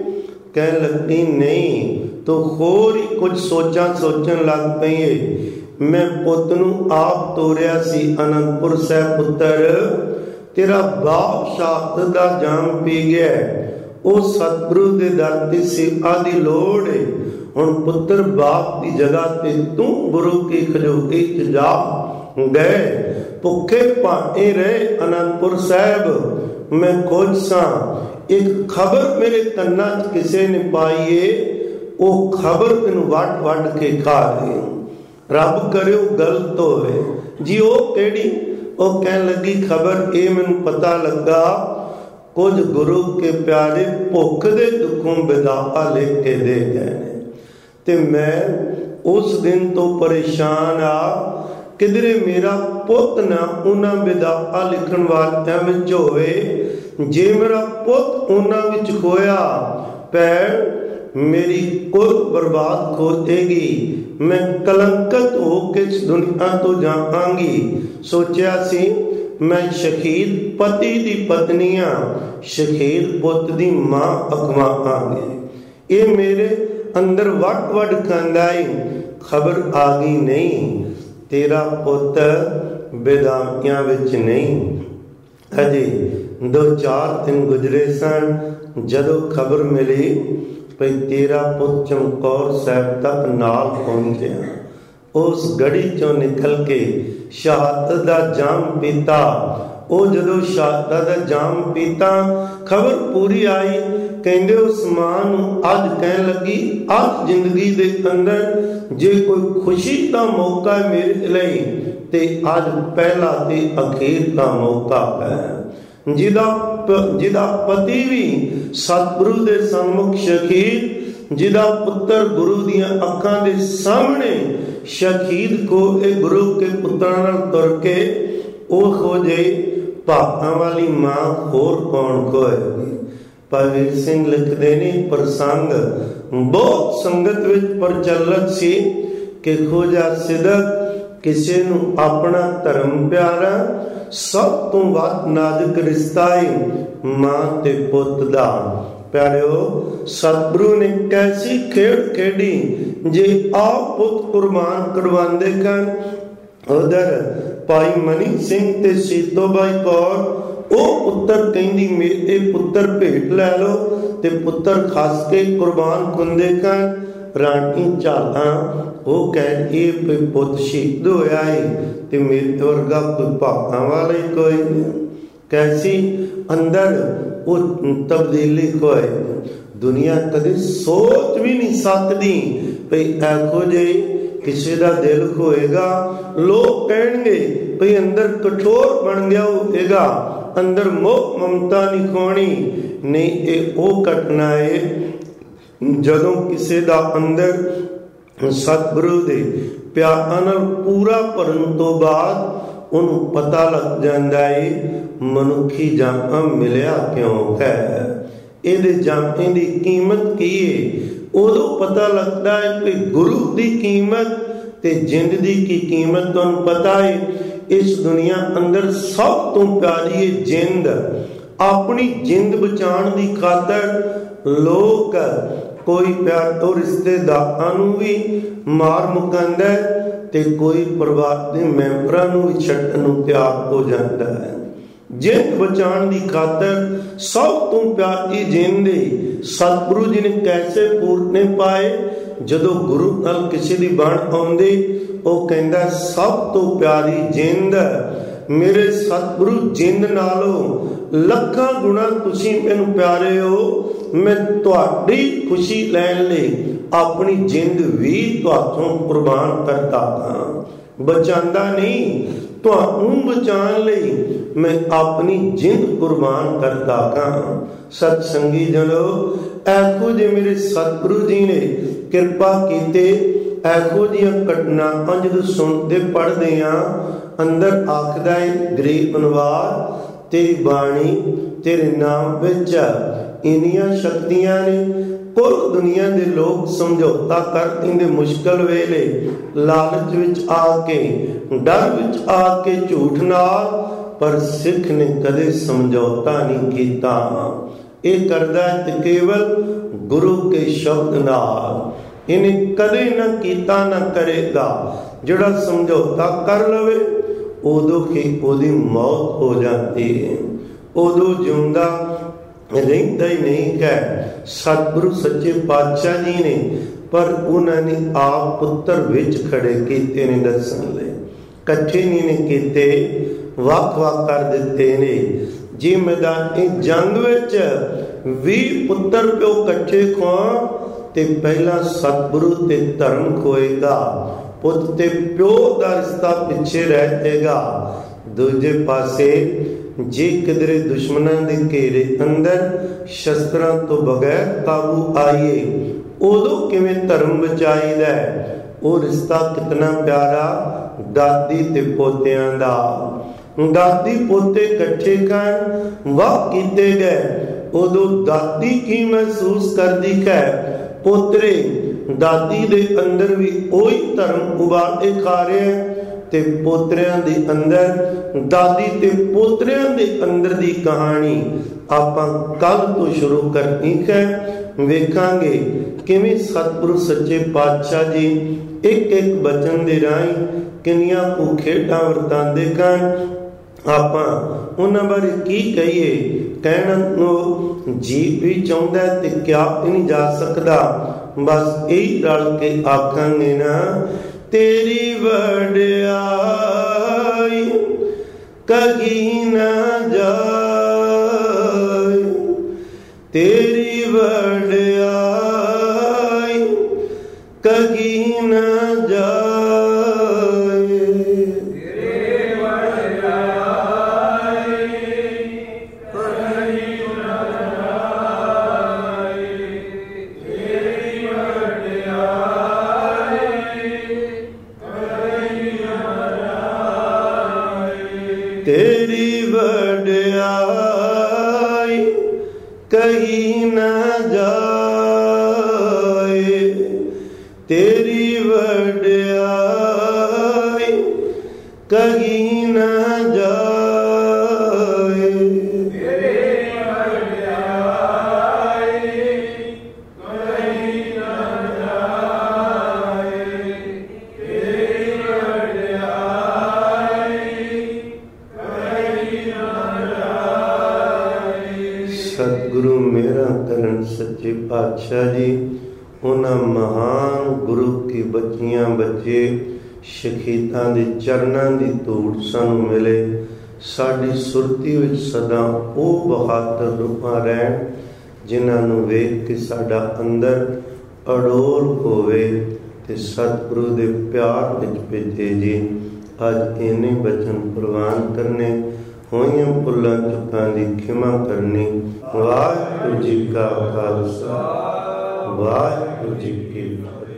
ਕਹਿਣ ਲੱਗੀ ਨਹੀਂ, ਤੂੰ ਹੋਰ ਹੀ ਕੁਝ ਸੋਚਣ ਲੱਗ ਪਈ ਏ। ਮੈਂ ਪੁੱਤ ਨੂੰ ਆਪ ਤੋਰਿਆ ਸੀ ਅਨੰਦਪੁਰ ਸਾਹਿਬ ਪੁੱਤਰ, ਤੇਰਾ ਬਾਪ ਸ਼ਹਾਦਤ ਦਾ ਜਾਮ ਪੀ ਗਿਆ। ਉਹ ਸਤਿਗੁਰੂ ਦੇ ਦਰ ਤੇ ਸੇਵਾ ਦੀ ਲੋੜ ਏ। ਹੁਣ ਪੁੱਤਰ ਬਾਪ ਦੀ ਜਗ੍ਹਾ ਤੇ ਤੂੰ ਗੁਰੂ ਕੀ ਖਜੂਰੀ ਚ ਜਾ ਗਏ। ਭੁੱਖੇ ਭਾਣੇ ਰਹੇ ਅਨੰਦਪੁਰ ਸਾਹਿਬ। ਮੈਂ ਖੁਦ ਸਾਂ, ਇੱਕ ਖਬਰ ਮੇਰੇ ਕੰਨਾਂ ਚ ਕਿਸੇ ਨੇ ਪਾਈ ਏ, ਉਹ ਖਬਰ ਤੈਨੂੰ ਵੱਢ ਵੱਢ ਕੇ ਖਾ ਰਹੀ। ਰੱਬ ਕਰਿਓ ਗਲਤ ਹੋਵੇ ਜੀ। ਉਹ ਕਿਹੜੀ? ਉਹ ਕਹਿਣ ਲੱਗੀ ਖਬਰ ਇਹ ਮੈਨੂੰ ਪਤਾ ਲੱਗਾ, ਕੁਝ ਗੁਰੂ ਕੇ ਪਿਆਰੇ ਭੁੱਖ ਦੇ ਦੁੱਖੋਂ ਵਿਦਾਤਾ ਲਿਖ ਕੇ ਦੇ ਗਏ ਨੇ। ਤੇ ਮੈਂ ਉਸ ਦਿਨ ਤੋਂ ਪਰੇਸ਼ਾਨ ਆ, ਕਿਧਰੇ ਮੇਰਾ ਪੁੱਤ ਨਾ ਉਹਨਾਂ ਵਿਦਾਤਾ ਲਿਖਣ ਵਾਲਿਆਂ ਵਿੱਚ ਹੋਵੇ। ਜੇ ਮੇਰਾ ਪੁੱਤ ਉਹਨਾਂ ਵਿੱਚ ਖੋਇਆ ਭੈਣ, ਮੇਰੀ ਕੁਲ ਬਰਬਾਦ ਹੋ ਜਾਏਗੀ। ਮੈਂ ਕਲੰਕਤ ਹੋ ਕੇ ਇਸ ਦੁਨੀਆ ਤੋਂ ਜਾਵਾਂਗੀ। ਸੋਚਿਆ ਸੀ ਮੈਂ ਸ਼ਹੀਦ ਪਤੀ ਦੀ ਪਤਨੀ ਆ, ਸ਼ਹੀਦ ਪੁੱਤ ਦੀ ਮਾਂ ਅਖਵਾਵਾਂਗੇ। ਇਹ ਮੇਰੇ ਅੰਦਰ ਵੱਡ ਵੱਡ ਖਾਂਦਾ ਏ। ਖਬਰ ਆ ਗਈ ਨਹੀਂ, ਤੇਰਾ ਪੁੱਤ ਬੇਦਾਮੀਆਂ ਵਿੱਚ ਨਹੀਂ। ਅਜੇ 2-4 ਦਿਨ ਗੁਜ਼ਰੇ ਸਨ ਜਦੋਂ ਖਬਰ ਮਿਲੀ ਭਈ ਤੇਰਾ ਪੁੱਤ ਚਮਕੌਰ ਸਾਹਿਬ ਤੱਕ ਨਾਲ ਪਹੁੰਚਿਆ। ਉਸ ਗੜੀ ਚੋਂ ਨਿਕਲ ਕੇ ਸ਼ਹਾਦਤ ਦਾ ਜਾਮ ਪੀਤਾ। ਉਹ ਜਦੋਂ ਸ਼ਹਾਦਤ ਦਾ ਜਾਮ ਪੀਤਾ, ਖਬਰ ਪੂਰੀ ਆਈ। ਕਹਿੰਦੇ ਉਸ ਮਾਂ ਨੂੰ ਅੱਜ ਕਹਿਣ ਲੱਗੀ, ਅੱਜ ਜ਼ਿੰਦਗੀ ਦੇ ਅੰਦਰ ਜੇ ਕੋਈ ਖੁਸ਼ੀ ਦਾ ਮੌਕਾ ਮੇਰੇ ਲਈ, ਤੇ ਅੱਜ ਪਹਿਲਾ ਤੇ ਅਖੀਰ ਦਾ ਮੌਕਾ ਹੈ। ਜਿਹਦਾ ਪਤੀ ਵੀ ਸਤਿਗੁਰੂ ਦੇ ਸਨਮੁਖ ਸ਼ਹੀਦ, ਜਿਹਦਾ ਪੁੱਤਰ ਗੁਰੂ ਦੀਆਂ ਅੱਖਾਂ ਦੇ ਸਾਹਮਣੇ ਸ਼ਹੀਦ ਕੋ ਇਹ ਗੁਰੂ ਕੇ ਪੁੱਤਰਾਂ ਨਾਲ ਤੁਰ ਕੇ ਉਹ ਹੋ ਜੇ ਭਾਗਾਂ ਵਾਲੀ ਮਾਂ ਹੋਰ ਕੌਣ ਹੋਏਗੀ। ਭਾਈ ਸਿੰਘ ਲਿਖਦੇ ਨੇ ਪ੍ਰਸੰਗ ਬਹੁਤ ਸੰਗਤ ਵਿੱਚ ਪ੍ਰਚਲਿਤ ਸੀ ਕਿ ਖੋਜਾ ਸਿਦਕ ਕਿਸੇ ਨੂੰ ਆਪਣਾ ਧਰਮ ਪਿਆਰਾ, ਸਭ ਤੋਂ ਵੱਧ ਨਾਜ਼ੁਕ ਰਿਸ਼ਤਾ ਹੈ ਮਾਂ ਤੇ ਪੁੱਤ ਦਾ। ਪਿਆਰਿਓ, ਸਤਿਗੁਰੂ ਨੇ ਕੈਸੀ ਖੇਡ ਖੇਡੀ। ਜੇ ਆਪ ਪੁੱਤ ਕੁਰਬਾਨ ਕਰਵਾਉਂਦੇ ਕਨ, ਉਧਰ ਭਾਈ ਮਨੀ ਸਿੰਘ ਤੇ ਸੀਤੋ ਬਾਈ ਕੌਰ, ਉਹ ਪੁੱਤਰ ਕਹਿੰਦੀ ਮੇਰੇ ਪੁੱਤਰ ਭੇਟ ਲੈ ਲਓ, ਤੇ ਪੁੱਤਰ ਖਸ ਕੇ ਕੁਰਬਾਨ ਹੁੰਦੇ ਕਨ। ਰਾਣੀ ਝਾਲਾਂ ਉਹ ਕਹਿ ਇਹ ਪੁੱਤ ਸ਼ਹੀਦ ਹੋਇਆ ਏ ਤੇ ਮੇਰੇ ਵਰਗਾ ਕੋਈ ਭਾਗਾਂ ਵਾਲਾ ਹੀ ਕੋਈ ਨਹੀਂ। ਕੈਸੀ ਅੰਦਰ ਉਹ ਤਬਦੀਲੀ ਹੋਏ, ਦੁਨੀਆ ਕਦੇ ਸੋਚ ਵੀ ਨਹੀਂ ਸਕਦੀ ਭਈ ਇਹੋ ਜਿਹੇ ਕਿਸੇ ਦਾ ਦਿਲ ਹੋਏਗਾ। ਲੋਕ ਕਹਿਣਗੇ ਭਈ ਅੰਦਰ ਕਠੋਰ ਬਣ ਗਿਆ ਹੋਵੇਗਾ, ਅੰਦਰ ਮੋਹ ਮਮਤਾ ਨਹੀਂ ਖੋਣੀ। ਨਹੀਂ, ਇਹ ਉਹ ਘਟਨਾ ਹੈ ਜਦੋਂ ਕਿਸੇ ਦਾ ਅੰਦਰ ਸਤਿਗੁਰੂ ਦੇ ਪਿਆਰ ਨਾਲ ਪੂਰਾ ਭਰਨ ਤੋਂ ਬਾਅਦ ਉਹਨੂੰ ਪਤਾ ਲੱਗ ਜਾਂਦਾ ਹੈ ਮਨੁੱਖੀ ਜਨਮ ਮਿਲਿਆ ਕਿਉਂ ਹੈ, ਇਹਦੇ ਜਨਮ ਦੀ ਕੀਮਤ ਕੀ ਹੈ। ਉਦੋਂ ਪਤਾ ਲੱਗਦਾ ਹੈ ਕਿ ਗੁਰੂ ਦੀ ਕੀਮਤ ਤੇ ਜਿੰਦ ਦੀ ਕੀ ਕੀਮਤ। ਤੁਹਾਨੂੰ ਪਤਾ ਹੈ ਇਸ ਦੁਨੀਆ ਅੰਦਰ ਸਭ ਤੋਂ ਪਿਆਰੀ ਹੈ ਜਿੰਦ। ਆਪਣੀ ਜਿੰਦ ਬਚਾਉਣ ਦੀ ਖਾਤਰ ਲੋਕ ਕੋਈ ਪਿਆਰ ਤੋਂ ਰਿਸ਼ਤੇਦਾਰਾਂ ਨੂੰ ਵੀ ਮਾਰ ਮੁਕਾਂਦਾ ਤੇ ਕੋਈ ਪਰਿਵਾਰ ਦੇ ਮੈਂਬਰਾਂ ਨੂੰ ਵੀ ਛੱਡਣ ਨੂੰ ਤਿਆਰ ਹੋ ਜਾਂਦਾ ਹੈ। ਜਿੰਦ ਬਚਾਉਣ ਦੀ ਖਾਤਰ ਸਭ ਤੋਂ ਪਿਆਰੀ ਜਿੰਦ ਸਤਿਗੁਰੂ ਜੀ ਨੇ ਕੈਸੇ ਪੂਰਨੇ ਪਾਏ। ਜਦੋਂ ਗੁਰੂ ਨਾਲ ਕਿਸੇ ਦੀ ਬਣ ਆਉਂਦੇ, ਉਹ ਕਹਿੰਦਾ ਸਭ ਤੋਂ ਪਿਆਰੀ ਜਿੰਦ ਮੇਰੇ ਸਤਿਗੁਰੂ ਜਿੰਦ ਨਾਲੋਂ ਲੱਖਾਂ ਗੁਣਾ ਤੁਸੀਂ ਮੈਨੂੰ ਪਿਆਰੇ ਹੋ। ਮੈਂ ਤੁਹਾਡੀ ਖੁਸ਼ੀ ਲੈਣ ਲਈ ਆਪਣੀ ਜਿੰਦ ਵੀ ਤੁਹਾਤੋਂ ਕੁਰਬਾਨ ਕਰਦਾ ਹਾਂ। ਬਚਾਉਂਦਾ ਨਹੀਂ, ਤੁਹਾਨੂੰ ਬਚਾਉਣ ਲਈ ਮੈਂ ਆਪਣੀ ਜਿੰਦ ਕੁਰਬਾਨ ਕਰਦਾ ਹਾਂ। ਸਤ ਸੰਗੀ ਜਨੋ, ਇਹੋ ਜਿਹੇ ਮੇਰੇ ਸਤਿਗੁਰੂ ਜੀ ਨੇ ਕਿਰਪਾ ਕੀਤੇ। ਇਹੋ ਜਿਹੀਆਂ ਘਟਨਾਵਾਂ ਜਦੋਂ ਸੁਣਦੇ ਪੜ੍ਹਦੇ ਆ, ਅੰਦਰ ਆਖਦਾ ਹੈ ਗਰੀਬ ਅਨਵਾਰ ਤੇਰੀ ਬਾਣੀ ਤੇਰੇ ਨਾਮ ਵਿੱਚ ਇੰਨੀਆਂ ਸ਼ਕਤੀਆਂ ਨੇ। ਕੁੱਲ ਦੁਨੀਆ ਦੇ ਲੋਕ ਸਮਝੌਤਾ ਕਰ ਦਿੰਦੇ ਮੁਸ਼ਕਲ ਵੇਲੇ, ਲਾਲਚ ਵਿੱਚ ਆ ਕੇ, ਡਰ ਵਿੱਚ ਆ ਕੇ, ਝੂਠ ਨਾਲ, ਪਰ ਸਿੱਖ ਨੇ ਕਦੇ ਸਮਝੌਤਾ ਨਹੀਂ ਕੀਤਾ। ये करदा ते केवल गुरु के शब्द नाल, इन्हें कदे न कीता न करेगा। जिहड़ा समझौता कर लवे उदों ही ओदी मौत हो जाती है, उदों जिंदा रहिंदा ही नहीं है। सतगुरु सच्चे पातशाह जी ने पर उन्होंने आप पुत्र विच खड़े कीते ने दसन ले, कट्ठे नहीं ने कीते, वख वख कर दिते ने। जी मैदान जंग विच 20 पुत्र प्यो कट्ठे खोण ते पहला सतगुरु ते धर्म खोएगा, पुत ते प्यो दा रिश्ता पिछे रह जाएगा। दूजे पासे जे किधरे दुश्मनां दे घेरे अंदर शस्त्रां तो बगैर काबू आइए उदों किवें धर्म बचाईदा है। वो रिश्ता कितना प्यारा दादी ते पोतियां दा। दादी पोते कट्ठे कर वाह कीते गए, उदों दादी की महसूस करदी है पोतरे दादी दे अंदर भी ओही धर्म उबाले खा रहे हैं ते पोतरियां दे अंदर दादी ते पोतरियां दे अंदर दी कहानी आपां कल तो शुरू करनी है। वेखांगे किवें सतगुरु सच्चे पातशाह जी एक एक बचन दे राही किनियां को खेडां वरतांदे कन। आपां उन्हां बारे की कहिए, कहना नो जी भी चाहुंदा ते क्या नहीं जा सकदा। बस यही रल के आखांगे ना, तेरी वड्याई कही न जाए, तेरी वड्याई कही न जाए। तेरी वड्याई कही न जाए, तेरी वड्याई कही न जाए। सतगुरु मेरा करन सच्चे पातशाह जी उन्हां महान गुरु की बच्चियां बच्चे शहीदां दे चरनां दी धूड़ सानूं मिले। साडी सुरती विच सदा ओ बहादुर रूपां रहण जिन्हां नूं वेख के साडा अंदर अडोल होवे ते सतगुरु दे प्यार विच भेजे जी। अज इन्ने बचन प्रवान करने, होइयां भुल्लां चुकां दी खिमा करनी। वाहिगुरू जी का खालसा, वाहिगुरू जी की फतेह।